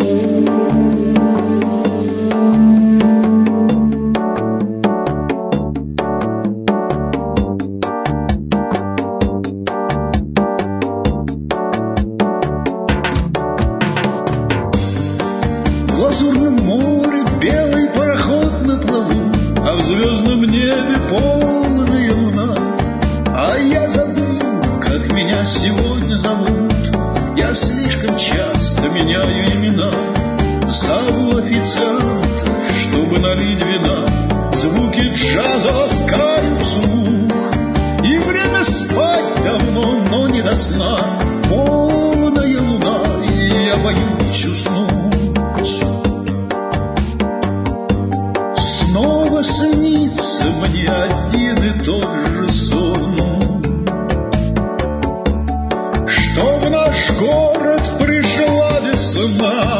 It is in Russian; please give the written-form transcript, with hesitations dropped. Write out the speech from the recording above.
В лазурном море белый пароход на плаву, а в звездном небе полная луна. А я забыл, как меня сегодня зовут. Я слишком часто меняю имена. Зову официантов, чтобы налить вина. Звуки джаза ласкают слух. И время спать давно, но не до сна. Полная луна, и я боюсь уснуть. Снова снится мне один и тот же сон, что в наш город пришла весна.